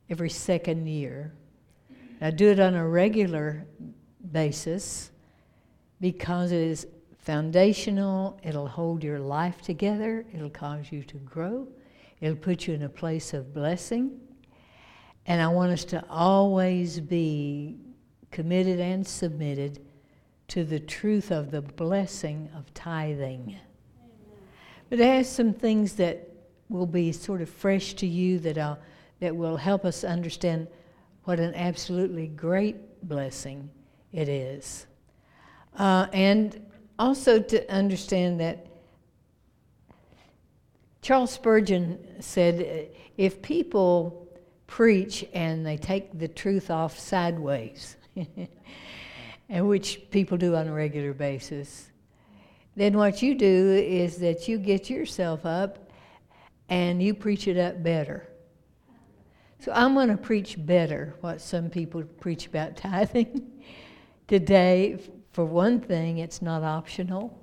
every second year. Now do it on a regular basis because it is foundational. It'll hold your life together. It'll cause you to grow. It'll put you in a place of blessing. And I want us to always be committed and submitted to the truth of the blessing of tithing. But it has some things that will be sort of fresh to you that will help us understand what an absolutely great blessing it is. And also to understand that Charles Spurgeon said, if people preach and they take the truth off sideways, and which people do on a regular basis, then what you do is that you get yourself up and you preach it up better. So I'm going to preach better what some people preach about tithing today. For one thing, it's not optional.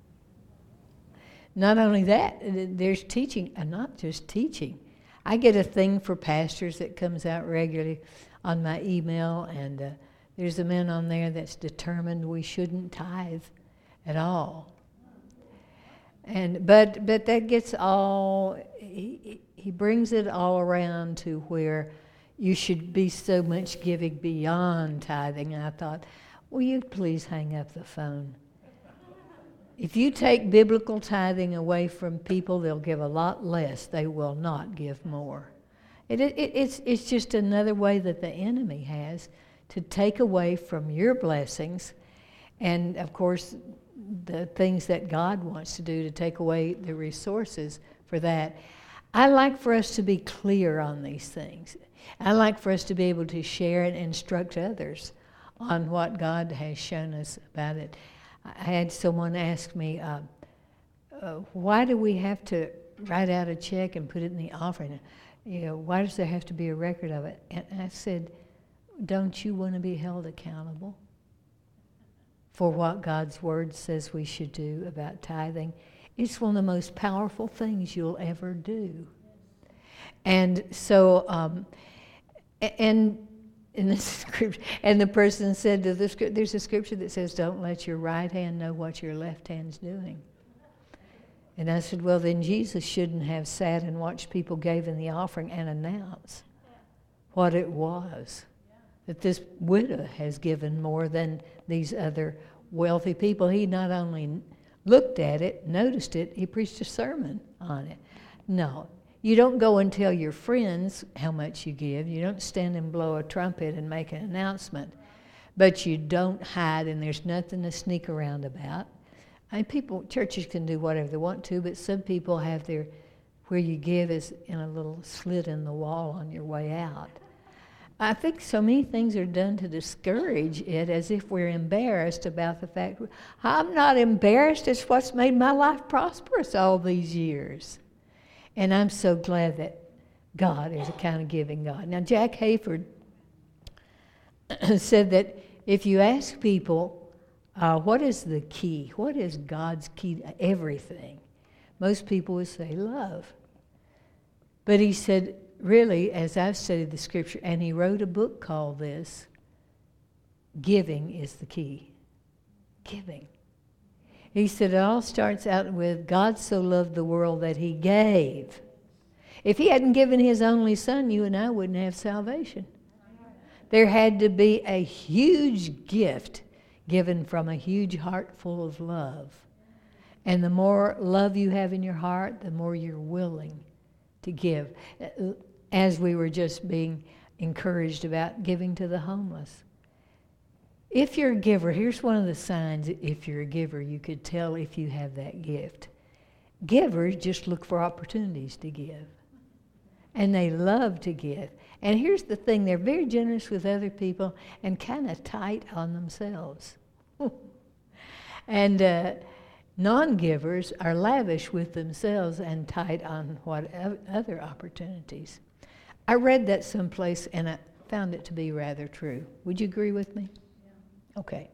Not only that, there's teaching, and not just teaching. I get a thing for pastors that comes out regularly on my email, and there's a man on there that's determined we shouldn't tithe at all. But that gets all, he brings it all around to where you should be so much giving beyond tithing. And I thought, will you please hang up the phone? If you take biblical tithing away from people, they'll give a lot less. They will not give more. It's just another way that the enemy has to take away from your blessings, and of course the things that God wants to do to take away the resources for that. I like for us to be clear on these things. I like for us to be able to share and instruct others on what God has shown us about it. I had someone ask me, why do we have to write out a check and put it in the offering? Why does there have to be a record of it? And I said, don't you want to be held accountable for what God's Word says we should do about tithing? It's one of the most powerful things you'll ever do. And so, and in the scripture, and the person said to the scripture, there's a scripture that says, don't let your right hand know what your left hand's doing. And I said, well, then Jesus shouldn't have sat and watched people give in the offering and announce what it was. That this widow has given more than these other wealthy people. He not only looked at it, noticed it, he preached a sermon on it. No, you don't go and tell your friends how much you give. You don't stand and blow a trumpet and make an announcement. But you don't hide, and there's nothing to sneak around about. Churches can do whatever they want to, but some people have where you give is in a little slit in the wall on your way out. I think so many things are done to discourage it, as if we're embarrassed about the fact. I'm not embarrassed. It's what's made my life prosperous all these years. And I'm so glad that God is a kind of giving God. Now, Jack Hayford said that if you ask people, what is the key? What is God's key to everything? Most people would say love. But he said, really, as I've studied the scripture, and he wrote a book called this, giving is the key. Giving. He said it all starts out with, God so loved the world that he gave. If he hadn't given his only son, you and I wouldn't have salvation. There had to be a huge gift given from a huge heart full of love. And the more love you have in your heart, the more you're willing to give. As we were just being encouraged about giving to the homeless. If you're a giver, here's one of the signs. If you're a giver, you could tell if you have that gift. Givers just look for opportunities to give. And they love to give. And here's the thing, they're very generous with other people and kind of tight on themselves. And non-givers are lavish with themselves and tight on what other opportunities. I read that someplace and I found it to be rather true. Would you agree with me? Yeah. Okay.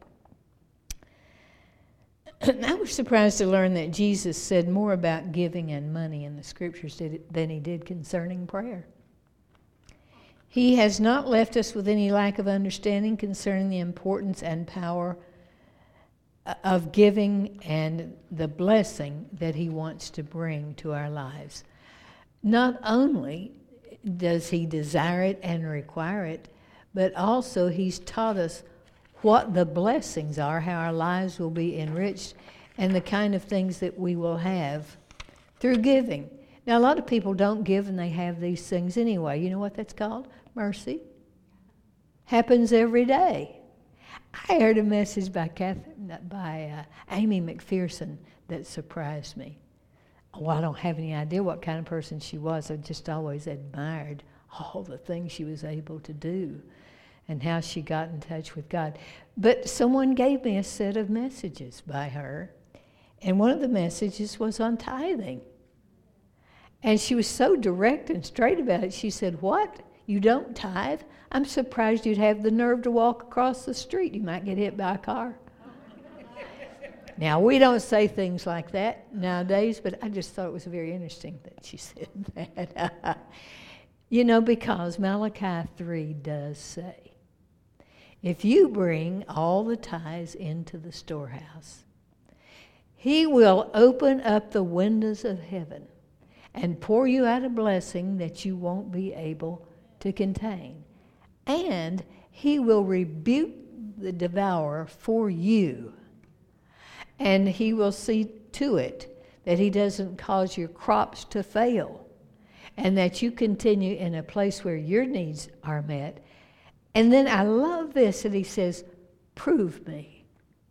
I was surprised to learn that Jesus said more about giving and money in the scriptures than he did concerning prayer. He has not left us with any lack of understanding concerning the importance and power of giving and the blessing that He wants to bring to our lives. Not only does He desire it and require it, but also He's taught us what the blessings are, how our lives will be enriched, and the kind of things that we will have through giving. Now, a lot of people don't give and they have these things anyway. You know what that's called? Mercy. Happens every day. I heard a message by Amy McPherson that surprised me. Well, I don't have any idea what kind of person she was. I just always admired all the things she was able to do and how she got in touch with God. But someone gave me a set of messages by her, and one of the messages was on tithing. And she was so direct and straight about it. She said, "What? You don't tithe? I'm surprised you'd have the nerve to walk across the street. You might get hit by a car." Now, we don't say things like that nowadays, but I just thought it was very interesting that she said that. You know, because Malachi 3 does say, if you bring all the tithes into the storehouse, He will open up the windows of heaven and pour you out a blessing that you won't be able to contain. And He will rebuke the devourer for you. And He will see to it that He doesn't cause your crops to fail, and that you continue in a place where your needs are met. And then I love this, that He says, prove me.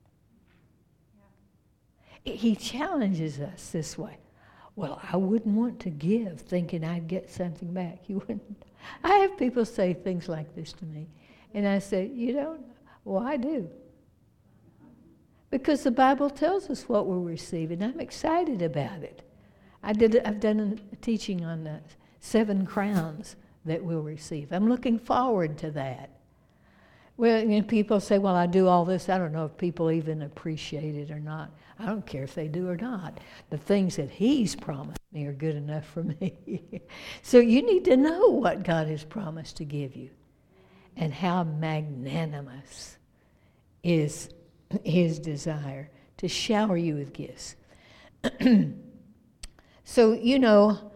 He challenges us this way. Well, I wouldn't want to give thinking I'd get something back. You wouldn't. I have people say things like this to me. And I say, you don't? Well, I do. Because the Bible tells us what we'll receive, and I'm excited about it. I've done a teaching on the 7 crowns that we'll receive. I'm looking forward to that. Well, you know, people say, well, I do all this. I don't know if people even appreciate it or not. I don't care if they do or not. The things that He's promised me are good enough for me. So you need to know what God has promised to give you and how magnanimous is His desire to shower you with gifts. So, you know,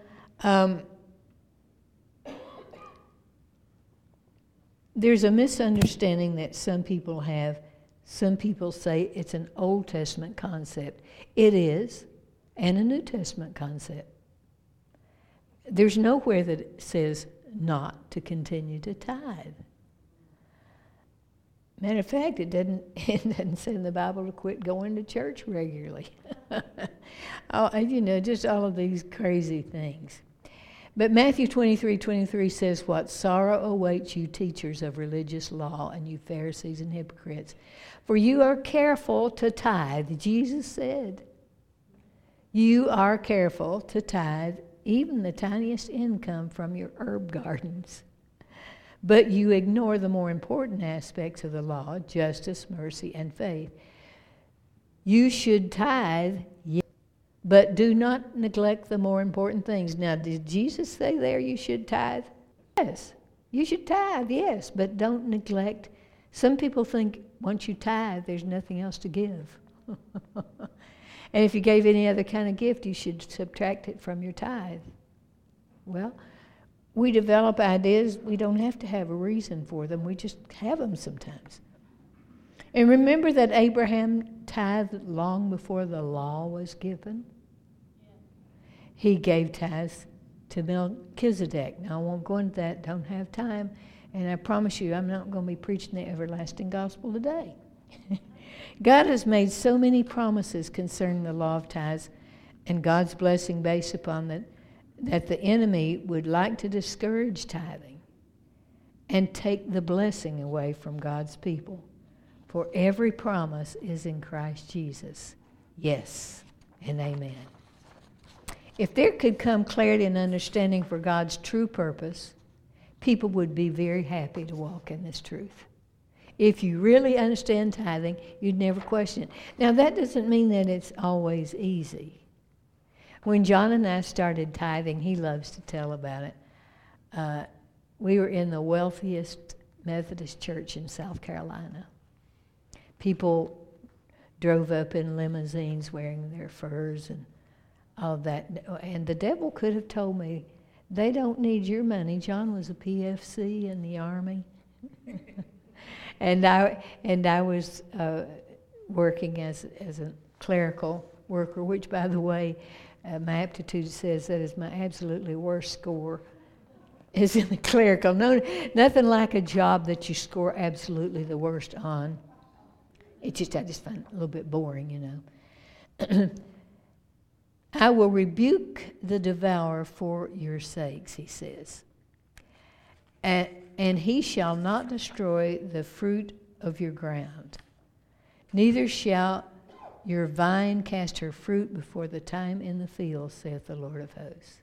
there's a misunderstanding that some people have. Some people say it's an Old Testament concept. It is, and a New Testament concept. There's nowhere that it says not to continue to tithe. Matter of fact, it doesn't say in the Bible to quit going to church regularly. You know, just all of these crazy things. But Matthew 23:23 says what? Sorrow awaits you, teachers of religious law, and you Pharisees and hypocrites. For you are careful to tithe. Jesus said, you are careful to tithe even the tiniest income from your herb gardens. But you ignore the more important aspects of the law, justice, mercy, and faith. You should tithe, but do not neglect the more important things. Now, did Jesus say there you should tithe? Yes. You should tithe, yes, but don't neglect. Some people think once you tithe, there's nothing else to give. And if you gave any other kind of gift, you should subtract it from your tithe. Well, we develop ideas. We don't have to have a reason for them. We just have them sometimes. And remember that Abraham tithed long before the law was given? He gave tithes to Melchizedek. Now, I won't go into that. Don't have time. And I promise you, I'm not going to be preaching the everlasting gospel today. God has made so many promises concerning the law of tithes and God's blessing based upon that the enemy would like to discourage tithing and take the blessing away from God's people. For every promise is in Christ Jesus. Yes and amen. If there could come clarity and understanding for God's true purpose, people would be very happy to walk in this truth. If you really understand tithing, you'd never question it. Now, that doesn't mean that it's always easy. When John and I started tithing, he loves to tell about it. We were in the wealthiest Methodist church in South Carolina. People drove up in limousines wearing their furs and all that. And the devil could have told me, they don't need your money. John was a PFC in the Army. and I was working as a clerical worker, which, by the way, my aptitude says that is my absolutely worst score, is in the clerical. No, nothing like a job that you score absolutely the worst on. I just find it a little bit boring, you know. I will rebuke the devourer for your sakes, he says. And he shall not destroy the fruit of your ground. Neither shall your vine cast her fruit before the time in the field, saith the Lord of hosts.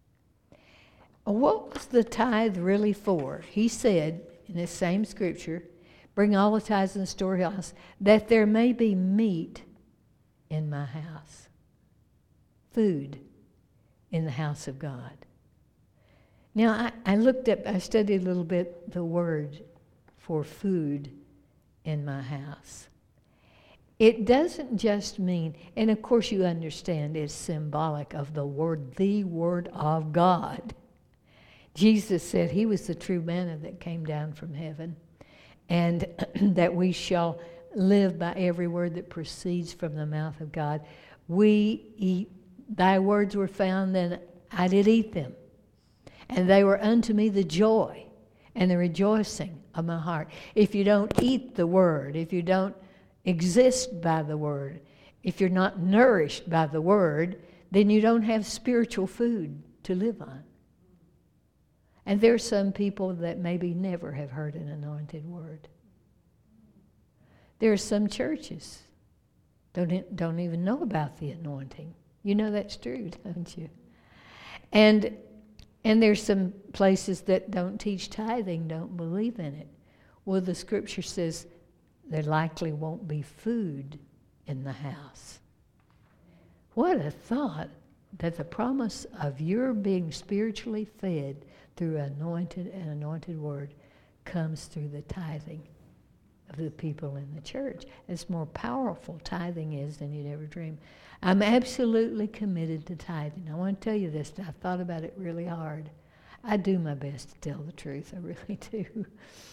What was the tithe really for? He said in this same scripture, bring all the tithes in the storehouse, that there may be meat in my house. Food in the house of God. Now, I studied a little bit the word for food in my house. It doesn't just mean, and of course you understand it's symbolic of the Word of God. Jesus said he was the true manna that came down from heaven, and that we shall live by every word that proceeds from the mouth of God. We eat, thy words were found, then I did eat them. And they were unto me the joy and the rejoicing of my heart. If you don't eat the word, if you don't exist by the word, if you're not nourished by the word, then you don't have spiritual food to live on. And there are some people that maybe never have heard an anointed word. There are some churches don't even know about the anointing. You know that's true, don't you? And there's some places that don't teach tithing, don't believe in it. Well, the scripture says there likely won't be food in the house. What a thought that the promise of your being spiritually fed through an anointed word comes through the tithing of the people in the church. It's more powerful tithing is than you'd ever dream. I'm absolutely committed to tithing. I want to tell you this. I've thought about it really hard. I do my best to tell the truth. I really do.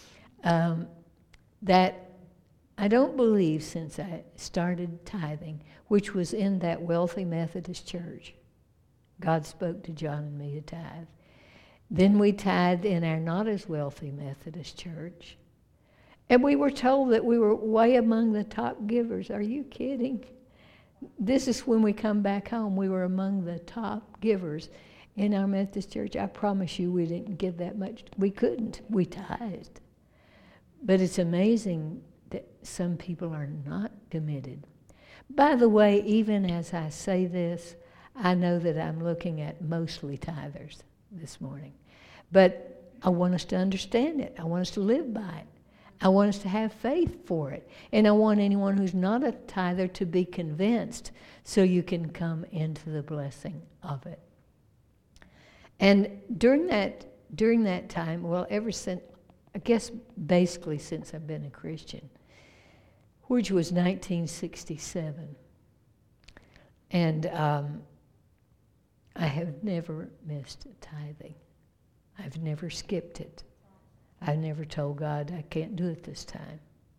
That I don't believe since I started tithing, which was in that wealthy Methodist church, God spoke to John and me to tithe. Then we tithed in our not as wealthy Methodist church. And we were told that we were way among the top givers. Are you kidding? This is when we come back home. We were among the top givers in our Methodist church. I promise you we didn't give that much. We couldn't. We tithed. But it's amazing that some people are not committed. By the way, even as I say this, I know that I'm looking at mostly tithers this morning. But I want us to understand it. I want us to live by it. I want us to have faith for it. And I want anyone who's not a tither to be convinced so you can come into the blessing of it. And during that time, well, ever since, I guess basically since I've been a Christian, which was 1967, and I have never missed tithing. I've never skipped it. I've never told God I can't do it this time.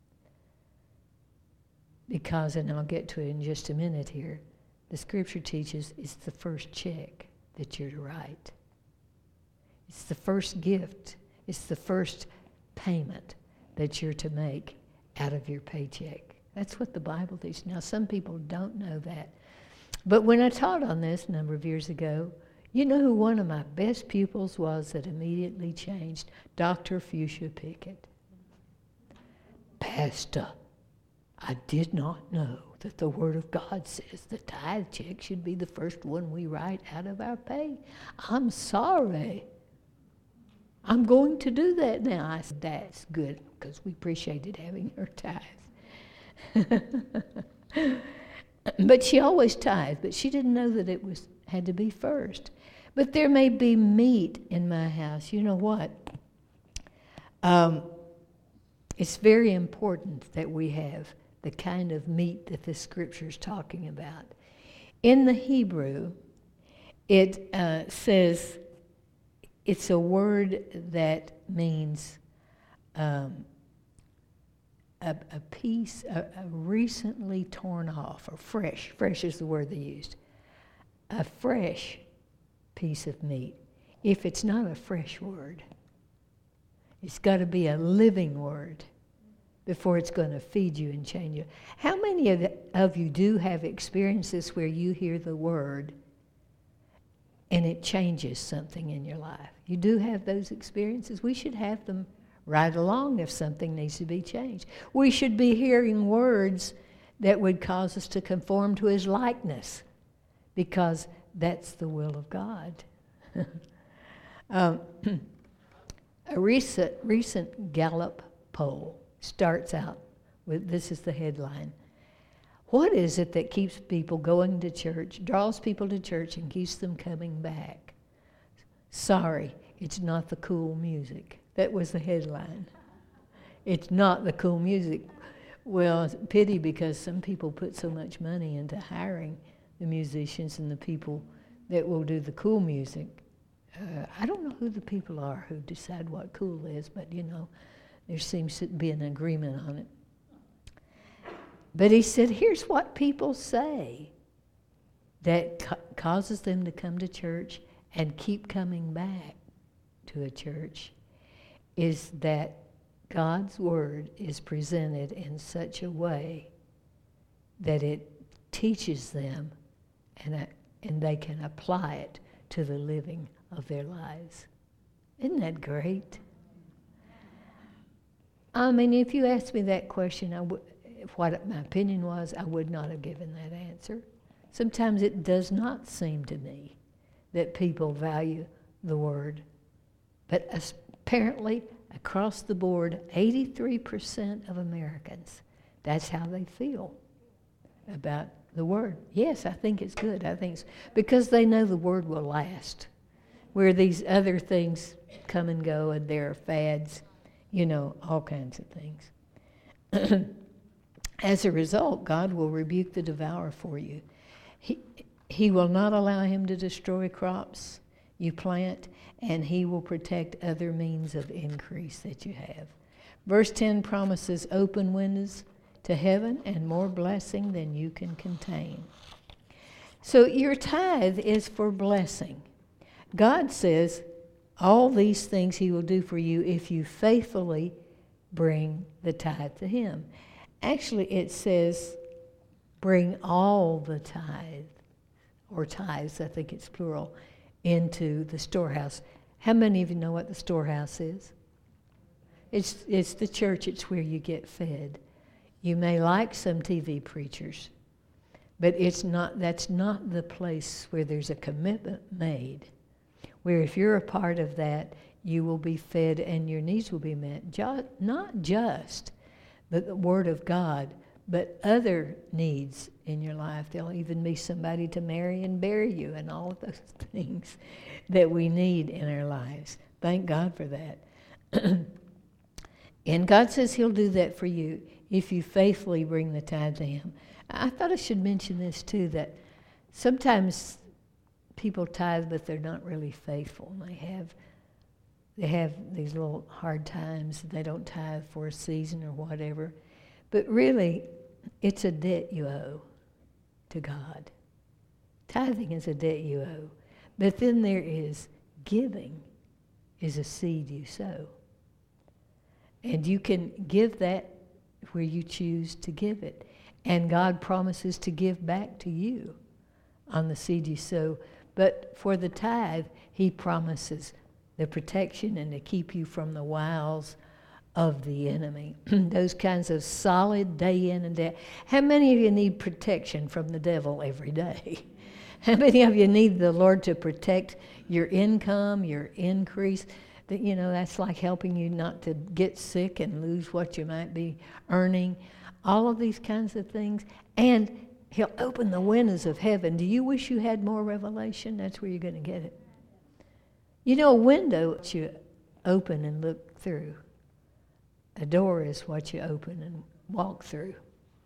Because, and I'll get to it in just a minute here, the scripture teaches it's the first check that you're to write. It's the first gift. It's the first payment that you're to make out of your paycheck. That's what the Bible teaches. Now, some people don't know that. But when I taught on this a number of years ago, you know who one of my best pupils was that immediately changed? Dr. Fuchsia Pickett. Pastor, I did not know that the Word of God says the tithe check should be the first one we write out of our pay. I'm sorry. I'm going to do that now. I said, that's good, because we appreciated having her tithe. But she always tithed, but she didn't know that it had to be first. But there may be meat in my house. You know what? It's very important that we have the kind of meat that the Scripture is talking about. In the Hebrew, it says it's a word that means a piece, a recently torn off, or fresh. Fresh is the word they used. A fresh piece of meat. If it's not a fresh word, it's got to be a living word before it's going to feed you and change you. How many of you do have experiences where you hear the word and it changes something in your life? You do have those experiences. We should have them right along if something needs to be changed. We should be hearing words that would cause us to conform to His likeness, because that's the will of God. A recent Gallup poll starts out with, this is the headline: what is it that keeps people going to church, draws people to church, and keeps them coming back? Sorry, it's not the cool music. That was the headline. It's not the cool music. Well, it's a pity, because some people put so much money into hiring the musicians and the people that will do the cool music. I don't know who the people are who decide what cool is, but there seems to be an agreement on it. But he said, here's what people say that causes them to come to church and keep coming back to a church, is that God's Word is presented in such a way that it teaches them and they can apply it to the living of their lives. Isn't that great? I mean, if you asked me that question, what my opinion was, I would not have given that answer. Sometimes it does not seem to me that people value the Word. But apparently, across the board, 83% of Americans, that's how they feel about the Word. Yes, I think it's good. I think it's because they know the Word will last. Where these other things come and go, and there are fads, all kinds of things. As a result, God will rebuke the devourer for you. He will not allow him to destroy crops you plant, and He will protect other means of increase that you have. Verse 10 promises open windows to heaven and more blessing than you can contain. So your tithe is for blessing. God says all these things He will do for you if you faithfully bring the tithe to Him. Actually, it says bring all the tithe, or tithes, I think it's plural, into the storehouse. How many of you know what the storehouse is? It's the church. It's where you get fed. You may like some TV preachers, but that's not the place where there's a commitment made, where if you're a part of that, you will be fed and your needs will be met. Not just the Word of God, but other needs in your life. There'll even be somebody to marry and bury you, and all of those things that we need in our lives. Thank God for that. And God says He'll do that for you if you faithfully bring the tithe to Him. I thought I should mention this too, that sometimes people tithe, but they're not really faithful. They have these little hard times. They don't tithe for a season or whatever. But really, it's a debt you owe to God. Tithing is a debt you owe. But then there is giving, is a seed you sow. And you can give that where you choose to give it. And God promises to give back to you on the seed you sow. But for the tithe, He promises the protection and to keep you from the wiles of the enemy. Those kinds of solid day in and day out. How many of you need protection from the devil every day? How many of you need the Lord to protect your income, your increase? That's like helping you not to get sick and lose what you might be earning. All of these kinds of things. And He'll open the windows of heaven. Do you wish you had more revelation? That's where you're going to get it. A window that you open and look through. A door is what you open and walk through.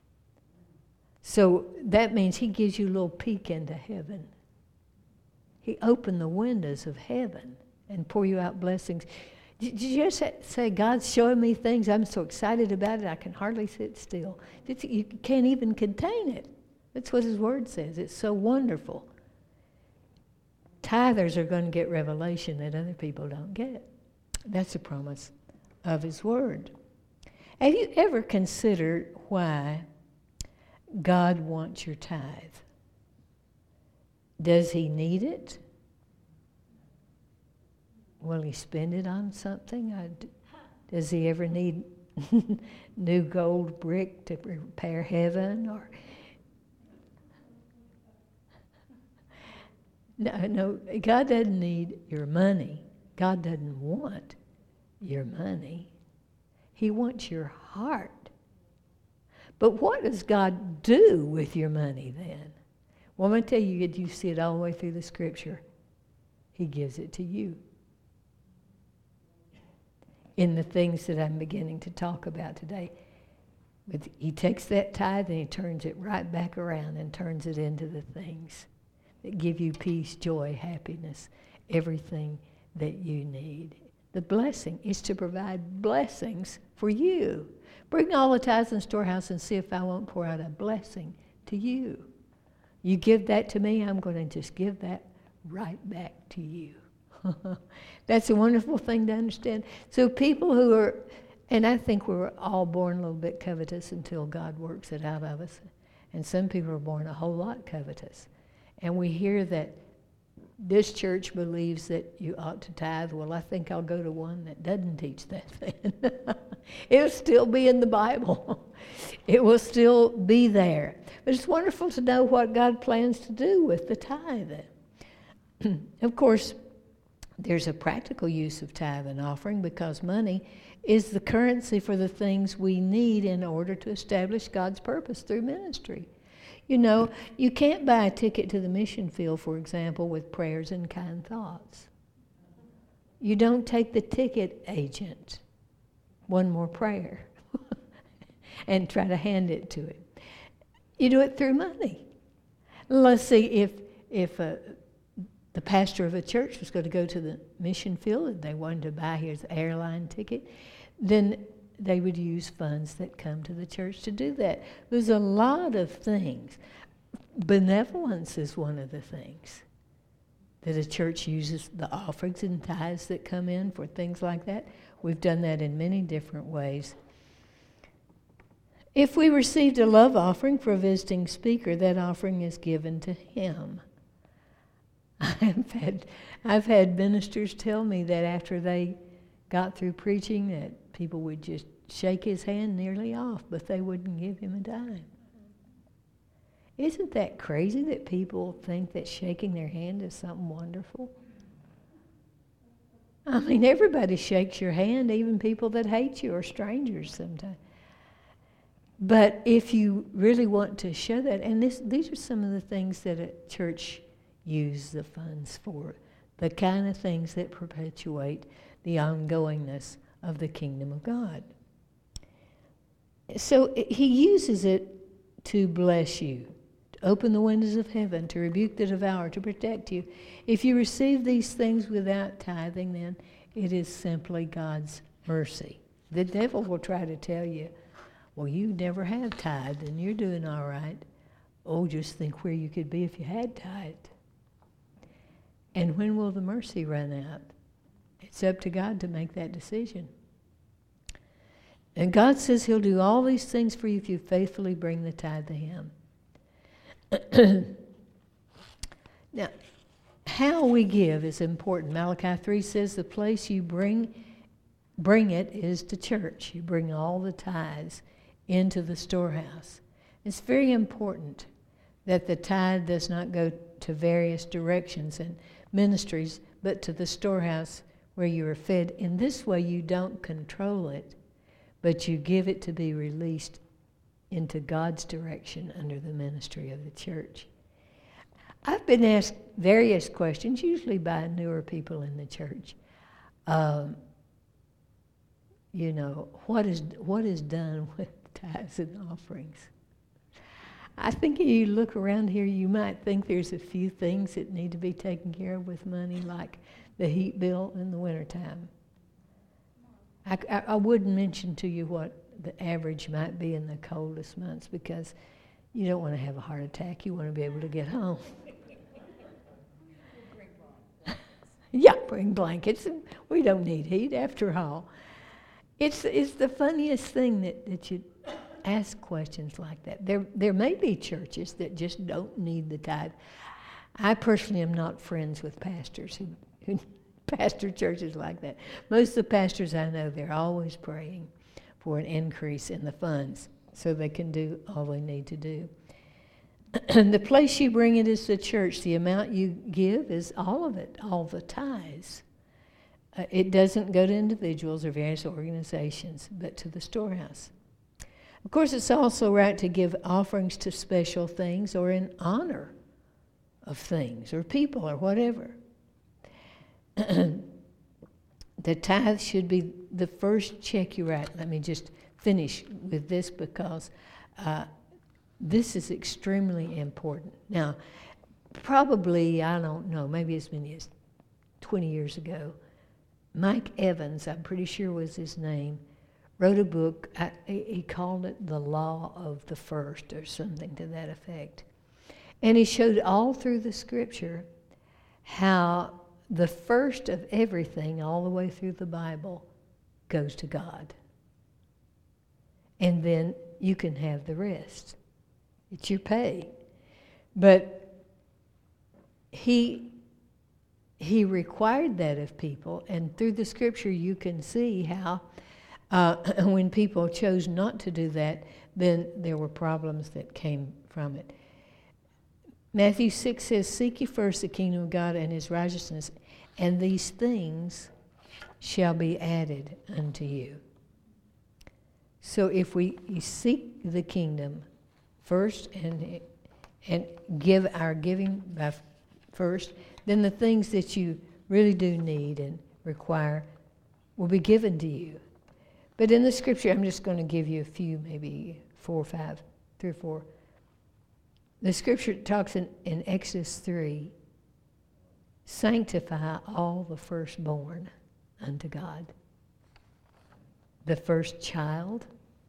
So that means he gives you a little peek into heaven. He opened the windows of heaven and pour you out blessings. Did you just say, God's showing me things, I'm so excited about it, I can hardly sit still. You can't even contain it. That's what his word says. It's so wonderful. Tithers are going to get revelation that other people don't get. That's a promise of his word. Have you ever considered why God wants your tithe? Does he need it? Will he spend it on something? Does he ever need new gold brick to repair heaven? Or no, God doesn't need your money. God doesn't want your money. He wants your heart. But what does God do with your money then? Well, I'm going to tell you, you see it all the way through the Scripture. He gives it to you. In the things that I'm beginning to talk about today. But he takes that tithe and he turns it right back around and turns it into the things that give you peace, joy, happiness, everything that you need. The blessing is to provide blessings for you. Bring all the tithes in the storehouse and see if I won't pour out a blessing to you. You give that to me, I'm going to just give that right back to you. That's a wonderful thing to understand. So people who are, and I think we were all born a little bit covetous until God works it out of us. And some people are born a whole lot covetous. And we hear that this church believes that you ought to tithe. Well, I think I'll go to one that doesn't teach that thing. It'll still be in the Bible. It will still be there. But it's wonderful to know what God plans to do with the tithe. Of course, there's a practical use of tithe and offering because money is the currency for the things we need in order to establish God's purpose through ministry. You know, you can't buy a ticket to the mission field, for example, with prayers and kind thoughts. You don't take the ticket agent, one more prayer, and try to hand it to him. You do it through money. Let's see, if the pastor of a church was going to go to the mission field and they wanted to buy his airline ticket, then they would use funds that come to the church to do that. There's a lot of things. Benevolence is one of the things that a church uses, the offerings and tithes that come in for things like that. We've done that in many different ways. If we received a love offering for a visiting speaker, that offering is given to him. I've had ministers tell me that after they got through preaching that people would just shake his hand nearly off, but they wouldn't give him a dime. Isn't that crazy that people think that shaking their hand is something wonderful? I mean, everybody shakes your hand, even people that hate you or strangers sometimes. But if you really want to show that, and these are some of the things that a church use the funds for, the kind of things that perpetuate the ongoingness of the kingdom of God. So he uses it to bless you, to open the windows of heaven, to rebuke the devourer, to protect you. If you receive these things without tithing, then it is simply God's mercy. The devil will try to tell you, well, you never have tithed and you're doing all right. Oh, just think where you could be if you had tithed. And when will the mercy run out? It's up to God to make that decision. And God says he'll do all these things for you if you faithfully bring the tithe to him. Now, how we give is important. Malachi 3 says the place you bring it is to church. You bring all the tithes into the storehouse. It's very important that the tithe does not go to various directions and ministries, but to the storehouse where you are fed. In this way, you don't control it, but you give it to be released into God's direction under the ministry of the church. I've been asked various questions, usually by newer people in the church. what is done with tithes and offerings. I think if you look around here, you might think there's a few things that need to be taken care of with money, like the heat bill in the wintertime. I wouldn't mention to you what the average might be in the coldest months, because you don't want to have a heart attack. You want to be able to get home. Yeah, bring blankets. We don't need heat after all. It's the funniest thing that you ask questions like that. There may be churches that just don't need the tithe. I personally am not friends with pastors who pastor churches like that. Most of the pastors I know, they're always praying for an increase in the funds so they can do all they need to do. The place you bring it is the church. The amount you give is all of it, all the tithes. It doesn't go to individuals or various organizations, but to the storehouse. Of course, it's also right to give offerings to special things or in honor of things or people or whatever. The tithe should be the first check you write. Let me just finish with this, because this is extremely important. Now, probably, I don't know, maybe as many as 20 years ago, Mike Evans, I'm pretty sure was his name, wrote a book. He called it The Law of the First, or something to that effect. And he showed all through the Scripture how the first of everything, all the way through the Bible, goes to God. And then you can have the rest. It's your pay. But he required that of people, and through the Scripture you can see how when people chose not to do that, then there were problems that came from it. Matthew 6 says, "Seek ye first the kingdom of God and his righteousness, and these things shall be added unto you." So if we seek the kingdom first and give our giving by first, then the things that you really do need and require will be given to you. But in the Scripture, I'm just going to give you a few, maybe 4 or 5, 3 or 4. The Scripture talks in Exodus 3, sanctify all the firstborn unto God. The first child,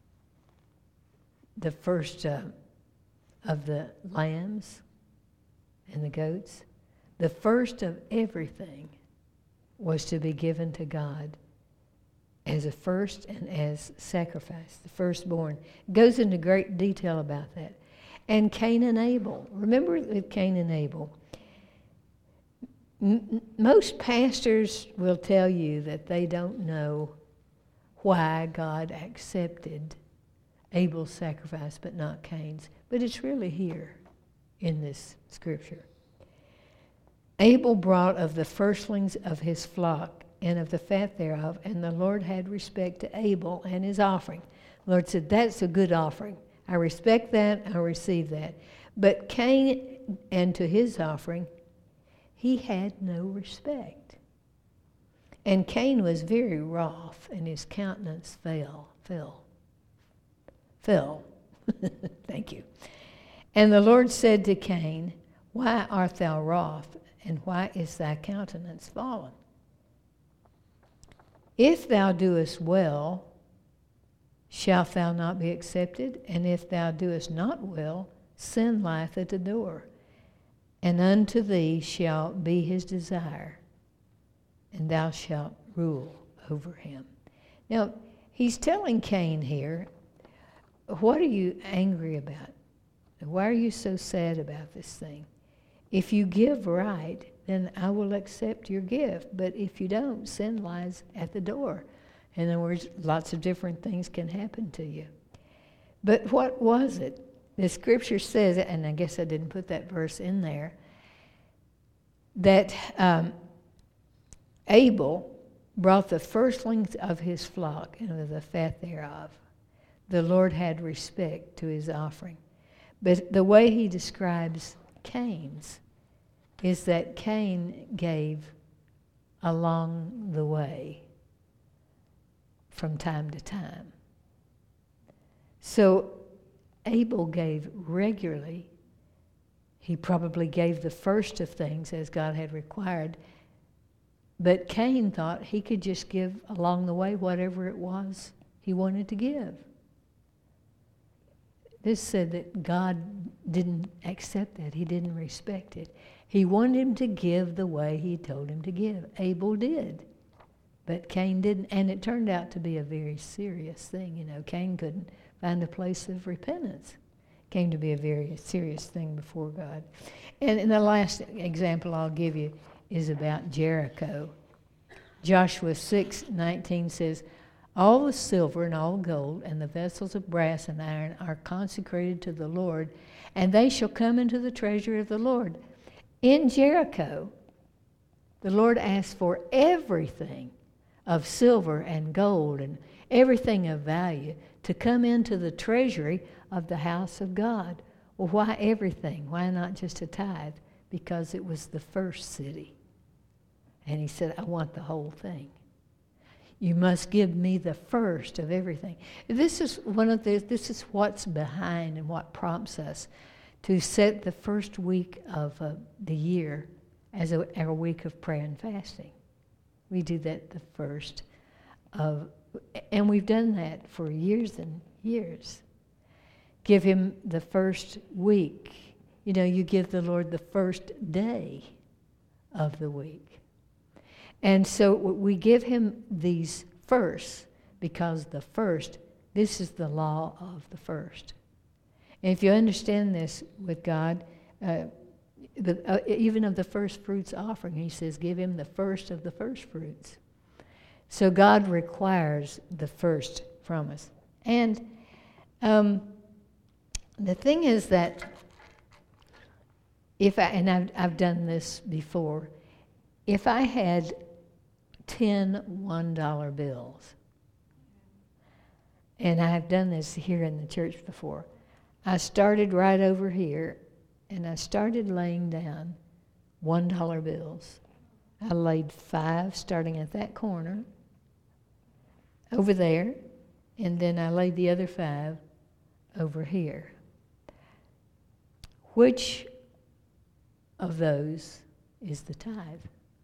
the first of the lambs and the goats, the first of everything was to be given to God as a first and as sacrifice, the firstborn. It goes into great detail about that. And Cain and Abel. Remember with Cain and Abel, most pastors will tell you that they don't know why God accepted Abel's sacrifice but not Cain's. But it's really here in this Scripture. Abel brought of the firstlings of his flock and of the fat thereof, and the Lord had respect to Abel and his offering. The Lord said, that's a good offering. I respect that, I receive that. But Cain, and to his offering, he had no respect. And Cain was very wroth, and his countenance fell. Thank you. And the Lord said to Cain, why art thou wroth, and why is thy countenance fallen? If thou doest well, shalt thou not be accepted? And if thou doest not well, sin lieth at the door, and unto thee shall be his desire, and thou shalt rule over him. Now, he's telling Cain here, what are you angry about? Why are you so sad about this thing? If you give right, then I will accept your gift. But if you don't, sin lies at the door. In other words, lots of different things can happen to you. But what was it? The Scripture says, and I guess I didn't put that verse in there, that Abel brought the firstlings of his flock and of the fat thereof. The Lord had respect to his offering. But the way he describes Cain's is that Cain gave along the way from time to time. So Abel gave regularly. He probably gave the first of things as God had required. But Cain thought he could just give along the way whatever it was he wanted to give. This said that God didn't accept that. He didn't respect it. He wanted him to give the way he told him to give. Abel did. But Cain didn't. And it turned out to be a very serious thing. You know, Cain couldn't find a place of repentance. It came to be a very serious thing before God. And the last example I'll give you is about Jericho. Joshua 6:19 says, all the silver and all gold and the vessels of brass and iron are consecrated to the Lord, and they shall come into the treasury of the Lord. In Jericho, the Lord asked for everything of silver and gold and everything of value to come into the treasury of the house of God. Well, why everything? Why not just a tithe? Because it was the first city. And he said, I want the whole thing. You must give me the first of everything. This is this is what's behind and what prompts us to set the first week of the year as our week of prayer and fasting. We do that the first of, and we've done that for years and years. Give him the first week. You know, you give the Lord the first day of the week. And so we give him these first because the first, this is the law of the first. And if you understand this with God, even of the first fruits offering, he says, give him the first of the first fruits. So God requires the first from us. And the thing is that I've done this before, if I had 10 $1 bills, and I've done this here in the church before, I started right over here, and I started laying down $1 bills. I laid 5 starting at that corner, over there, and then I laid the other 5 over here. Which of those is the tithe?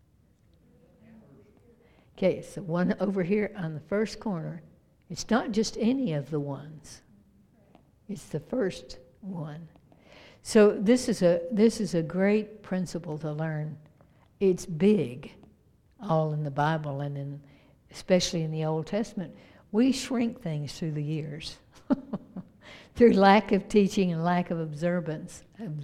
Okay, so one over here on the first corner, it's not just any of the ones. It's the first one. So this is a great principle to learn. It's big, all in the Bible and especially in the Old Testament. We shrink things through the years. Through lack of teaching and lack of observance,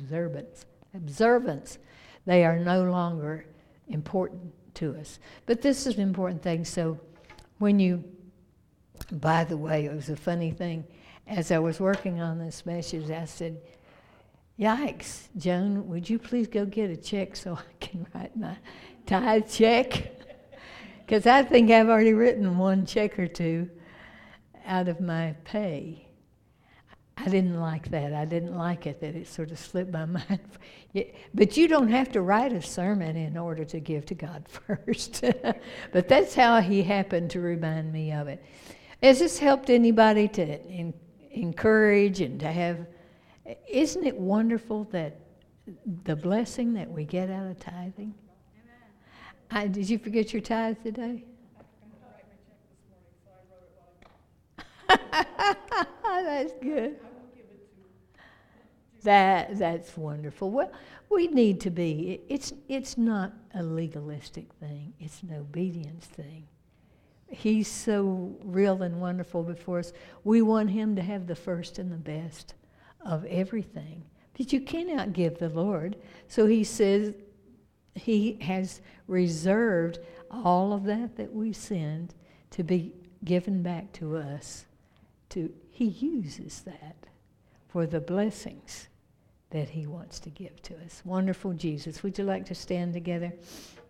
they are no longer important to us. But this is an important thing. So when you, by the way, it was a funny thing. As I was working on this message, I said, yikes, Joan, would you please go get a check so I can write my tithe check? Because I think I've already written one check or two out of my pay. I didn't like that. I didn't like it, that it sort of slipped my mind. But you don't have to write a sermon in order to give to God first. But that's how he happened to remind me of it. Has this helped anybody to encourage and to have... Isn't it wonderful that the blessing that we get out of tithing? Did you forget your tithe today? That's good. That's wonderful. Well, we need to be. It's not a legalistic thing. It's an obedience thing. He's so real and wonderful before us. We want him to have the first and the best of everything. But you cannot give the Lord. So he says he has reserved all of that we send to be given back to us. He uses that for the blessings that he wants to give to us. Wonderful Jesus. Would you like to stand together?